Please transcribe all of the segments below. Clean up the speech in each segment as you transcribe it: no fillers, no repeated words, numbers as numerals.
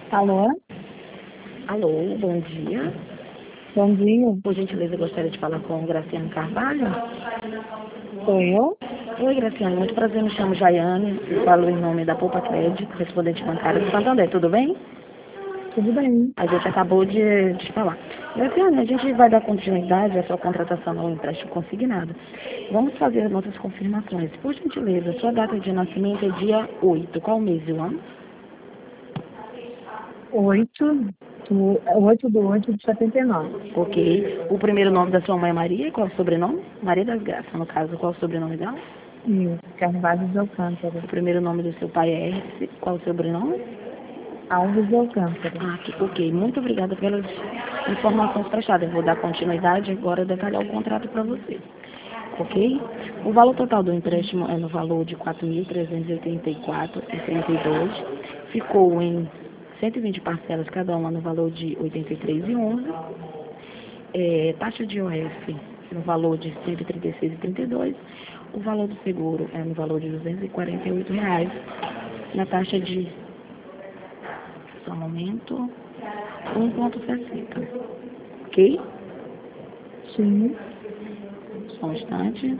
Alô? Alô, bom dia. Bom dia. Por gentileza, eu gostaria de falar com o Graciano Carvalho. Sou eu? Oi, Graciano, muito prazer, me chamo Jaiane, falo em nome da Poupa Crédito, correspondente bancária do Santander, tudo bem? Tudo bem. A gente acabou de falar. Graciano, a gente vai dar continuidade à sua contratação ao empréstimo consignado. Vamos fazer as nossas confirmações. Por gentileza, sua data de nascimento é dia 8, qual mês e o ano? 8/8/79. Ok. O primeiro nome da sua mãe é Maria, qual é o sobrenome? Maria das Graças, no caso, qual é o sobrenome dela? Isso, Carvalho de Alcântara. O primeiro nome do seu pai é R, qual é o sobrenome? Alves de Alcântara. Ok. Muito obrigada pelas informações prestadas. Eu vou dar continuidade agora e detalhar o contrato para você. Ok? O valor total do empréstimo é no valor de R$ 4.384,32. Ficou em 120 parcelas, cada uma no valor de R$ 83,11. Taxa de IOF no valor de R$ 136,32. O valor do seguro é no valor de R$ 248, na taxa de, só um momento, 1,60. Ok? Sim. Só um instante.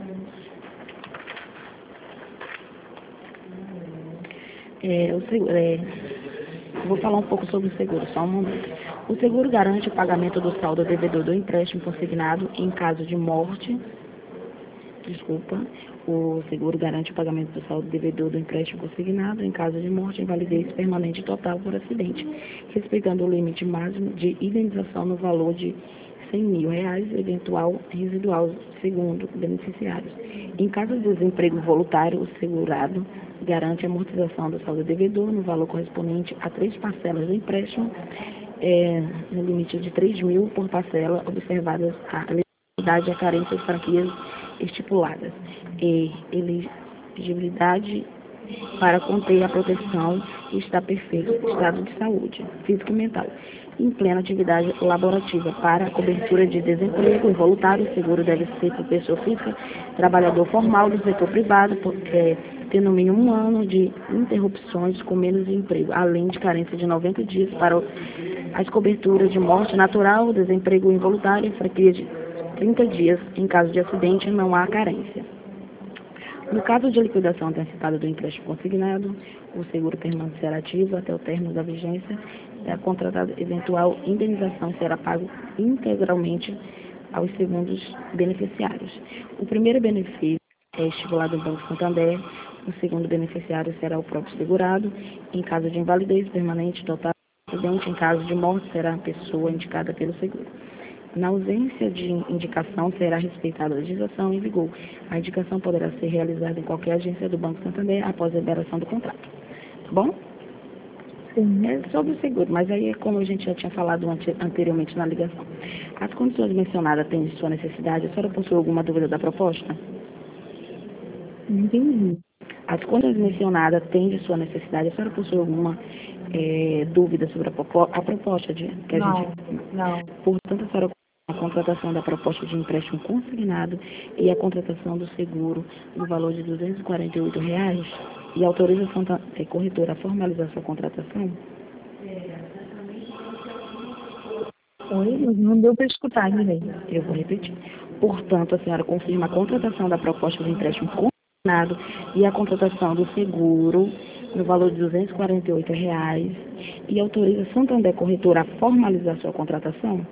Vou falar um pouco sobre o seguro, só um momento. O seguro garante o pagamento do saldo devedor do empréstimo consignado em caso de morte. O seguro garante o pagamento do saldo devedor do empréstimo consignado em caso de morte, invalidez permanente total por acidente, respeitando o limite máximo de indenização no valor de R$ 100.000, eventual residual, segundo beneficiários. Em caso de desemprego voluntário, o segurado garante a amortização do saldo devedor no valor correspondente a 3 parcelas do empréstimo, no limite de R$ 3.000 por parcela, observadas a elegibilidade e a carência de franquias estipuladas e elegibilidade para conter a proteção e estar perfeito estado de saúde física e mental, em plena atividade laborativa. Para a cobertura de desemprego involuntário, o seguro deve ser por pessoa física, trabalhador formal do setor privado, ter no mínimo 1 ano de interrupções com menos de emprego, além de carência de 90 dias para as coberturas de morte natural, desemprego involuntário e franquia de 30 dias. Em caso de acidente, não há carência. No caso de liquidação antecipada do empréstimo consignado, o seguro permanecerá ativo até o término da vigência e a contratada eventual indenização será pago integralmente aos segundos beneficiários. O primeiro benefício é estipulado no Banco Santander, o segundo beneficiário será o próprio segurado. Em caso de invalidez permanente total do acidente, em caso de morte, será a pessoa indicada pelo seguro. Na ausência de indicação, será respeitada a legislação em vigor. A indicação poderá ser realizada em qualquer agência do Banco Santander após a liberação do contrato. Tá bom? Sim. É sobre o seguro, mas aí é como a gente já tinha falado anteriormente na ligação. As condições mencionadas têm de sua necessidade. A senhora possui alguma dúvida da proposta? Entendi. As condições mencionadas têm de sua necessidade. A senhora possui alguma dúvida sobre a proposta que a gente... Não. Portanto, a senhora a contratação da proposta de empréstimo consignado e a contratação do seguro no valor de R$ 248 e autoriza a corretora a formalizar sua contratação? Oi, mas não deu para escutar direito. Eu vou repetir. Portanto, a senhora confirma a contratação da proposta de empréstimo consignado e a contratação do seguro no valor de R$ 248 e autoriza a Santander Corretora a formalizar sua contratação?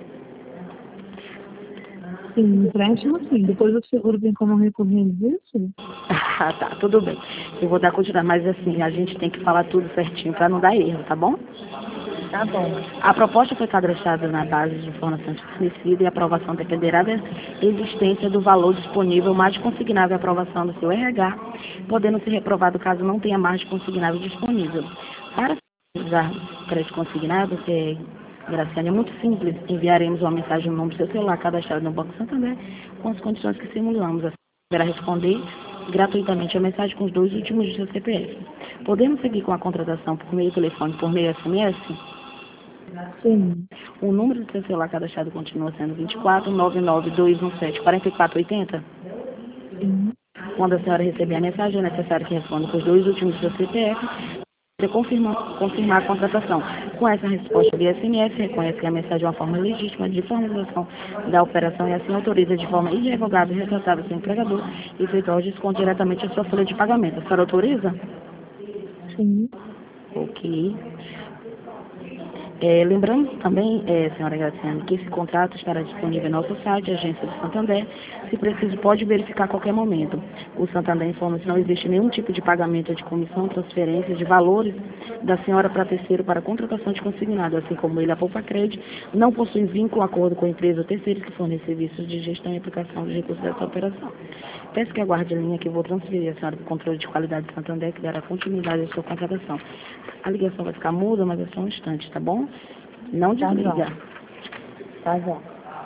Sim, empréstimo sim. Depois o seguro vem como recorrente disso? Ah, tá, tudo bem. Eu vou dar continuidade, mas assim, a gente tem que falar tudo certinho para não dar erro, tá bom? Tá bom. A proposta foi cadastrada na base de informações fornecidas e a aprovação dependerá da existência do valor disponível mais consignável à aprovação do seu RH, podendo ser reprovado caso não tenha mais consignável disponível. Para usar crédito consignado, Graciane, é muito simples. Enviaremos uma mensagem no número do seu celular cadastrado no Banco Santander com as condições que simulamos. Assim, poderá responder gratuitamente a mensagem com os 2 últimos do seu CPF. Podemos seguir com a contratação por meio telefone, por meio SMS? Sim. O número do seu celular cadastrado continua sendo 24 99217 4480? Sim. Quando a senhora receber a mensagem, é necessário que responda com os 2 últimos do seu CPF para confirmar a contratação. Com essa resposta via SMS, reconhece que a mensagem é uma forma legítima de formalização da operação e assim autoriza de forma irrevogável e retratável seu empregador e efetuar o desconto diretamente à sua folha de pagamento. A senhora autoriza? Sim. Ok. Lembrando também, senhora Graciane, que esse contrato estará disponível no nosso site, Agência do Santander. Se preciso, pode verificar a qualquer momento. O Santander informa que não existe nenhum tipo de pagamento de comissão, transferência de valores da senhora para terceiro para contratação de consignado, assim como ele, a Poupa Crédito, não possui vínculo ou acordo com a empresa ou terceiros que fornecem serviços de gestão e aplicação dos recursos dessa operação. Peço que aguarde a linha que eu vou transferir a senhora para o controle de qualidade do Santander, que dará continuidade à sua contratação. A ligação vai ficar muda, mas é só um instante, tá bom? Não desliga. Tá bom.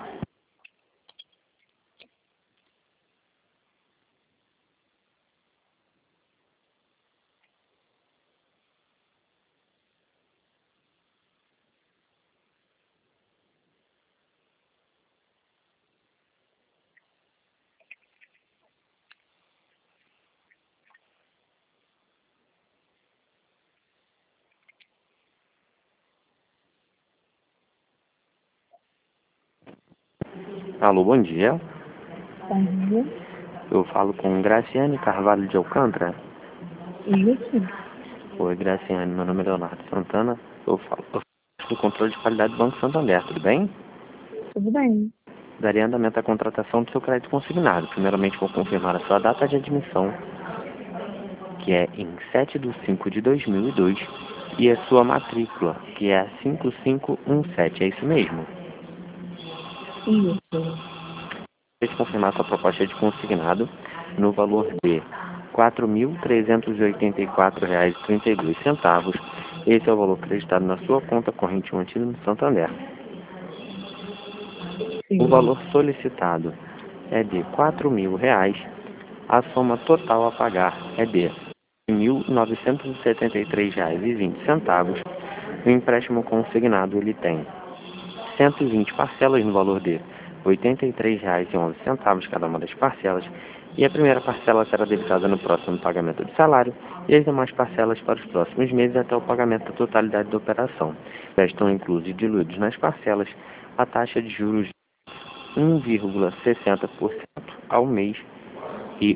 Alô, bom dia. Bom dia. Eu falo com Graciane Carvalho de Alcântara. Isso? Oi, Graciane, meu nome é Leonardo Santana. Eu falo do controle de qualidade do Banco Santander, tudo bem? Tudo bem. Daria andamento à contratação do seu crédito consignado. Primeiramente, vou confirmar a sua data de admissão, que é em 7 de 5 de 2002, e a sua matrícula, que é a 5517. É isso mesmo? Isso. Deixe confirmar sua proposta de consignado no valor de R$ 4.384,32. Esse é o valor acreditado na sua conta corrente mantida no Santander. Sim. O valor solicitado é de R$ 4.000. A soma total a pagar é de R$ 1.973,20. O empréstimo consignado ele tem 120 parcelas no valor de R$ 83,11 cada uma das parcelas, e a primeira parcela será debitada no próximo pagamento de salário e as demais parcelas para os próximos meses até o pagamento da totalidade da operação. Já estão inclusos e diluídos nas parcelas a taxa de juros de 1,60% ao mês e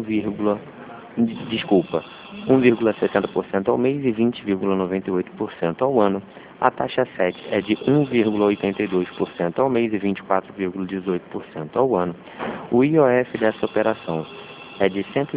1,60% ao mês e 20,98% ao ano. A taxa 7 é de 1,82% ao mês e 24,18% ao ano. O IOF dessa operação é de R$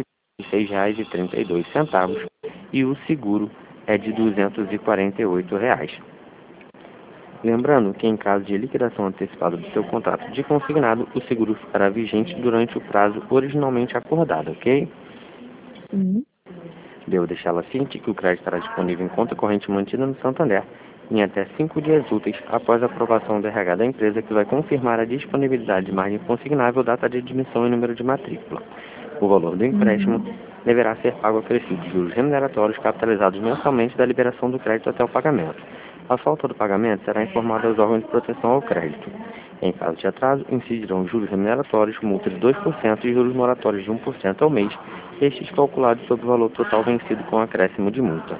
116,32 e o seguro é de R$ 248. Lembrando que em caso de liquidação antecipada do seu contrato de consignado, o seguro ficará vigente durante o prazo originalmente acordado, ok? Sim. Devo deixá-la ciente que o crédito estará disponível em conta corrente mantida no Santander em até 5 dias úteis após a aprovação do RH da empresa, que vai confirmar a disponibilidade de margem consignável, data de admissão e número de matrícula. O valor do empréstimo deverá ser pago acrescido de juros remuneratórios capitalizados mensalmente da liberação do crédito até o pagamento. A falta do pagamento será informada aos órgãos de proteção ao crédito. Em caso de atraso, incidirão juros remuneratórios, multa de 2% e juros moratórios de 1% ao mês, estes calculados sobre o valor total vencido com acréscimo de multa.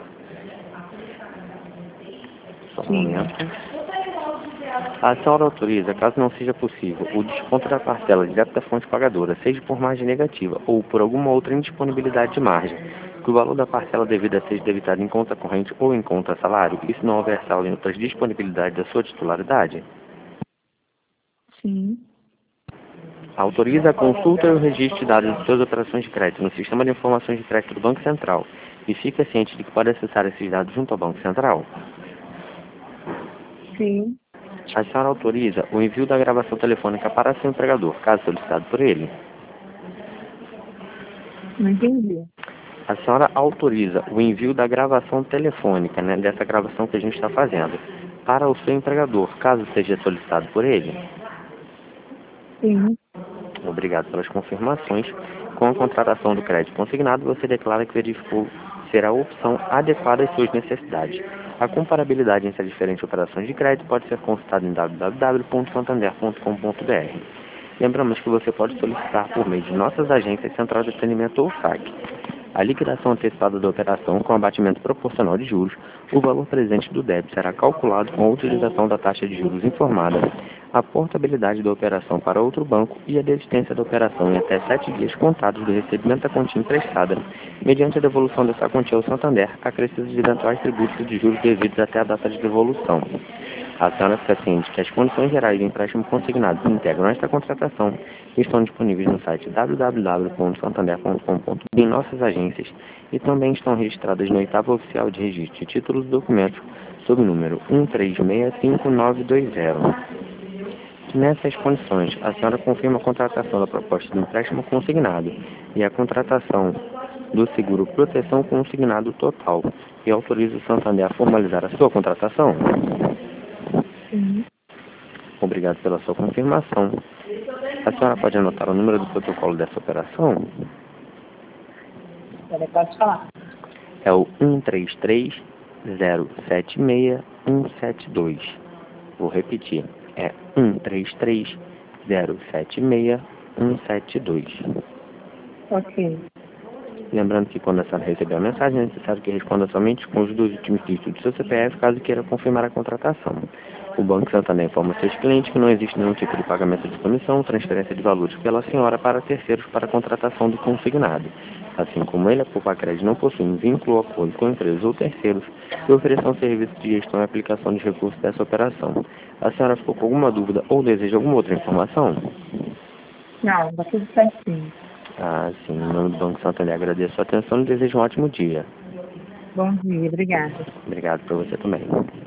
Só um momento. A senhora autoriza, caso não seja possível, o desconto da parcela direto da fonte pagadora, seja por margem negativa ou por alguma outra indisponibilidade de margem, que o valor da parcela devida seja debitado em conta corrente ou em conta salário, e se não houver saldo em outras disponibilidades da sua titularidade? Sim. Autoriza a consulta e o registro de dados de suas operações de crédito no Sistema de Informações de Crédito do Banco Central e fica ciente de que pode acessar esses dados junto ao Banco Central? Sim. A senhora autoriza o envio da gravação telefônica para seu empregador, caso solicitado por ele? Não entendi. A senhora autoriza o envio da gravação telefônica, né, dessa gravação que a gente está fazendo, para o seu empregador, caso seja solicitado por ele? Sim. Obrigado pelas confirmações. Com a contratação do crédito consignado, você declara que verificou ser a opção adequada às suas necessidades. A comparabilidade entre as diferentes operações de crédito pode ser consultada em www.santander.com.br. Lembramos que você pode solicitar por meio de nossas agências Central de Atendimento ou SAC. a liquidação antecipada da operação com abatimento proporcional de juros, o valor presente do débito será calculado com a utilização da taxa de juros informada, a portabilidade da operação para outro banco e a desistência da operação em até 7 dias contados do recebimento da quantia emprestada, mediante a devolução dessa quantia ao Santander, acrescidos de eventuais tributos de juros devidos até a data de devolução. A senhora fica ciente que as condições gerais de empréstimo consignado que integram esta contratação estão disponíveis no site www.santander.com.br em nossas agências e também estão registradas no oitavo oficial de registro de títulos e documentos sob número 1365920. Nessas condições, a senhora confirma a contratação da proposta de empréstimo consignado e a contratação do seguro proteção consignado total e autoriza o Santander a formalizar a sua contratação? Sim. Obrigado pela sua confirmação. A senhora pode anotar o número do protocolo dessa operação? Pode falar. É o 133076-172. Vou repetir. É 133076-172. Ok. Lembrando que quando a senhora receber a mensagem, é necessário que responda somente com os 2 últimos dígitos do seu CPF, caso queira confirmar a contratação. O Banco Santander informa seus clientes que não existe nenhum tipo de pagamento de comissão, transferência de valores pela senhora para terceiros para a contratação do consignado. Assim como ele, a Poupa-Crédito não possui vínculo ou acordo com empresas ou terceiros que ofereçam serviço de gestão e aplicação de recursos dessa operação. A senhora ficou com alguma dúvida ou deseja alguma outra informação? Não, tá tudo certinho. Ah, sim. Em nome do Banco Santander, agradeço a sua atenção e desejo um ótimo dia. Bom dia, obrigada. Obrigado para você também.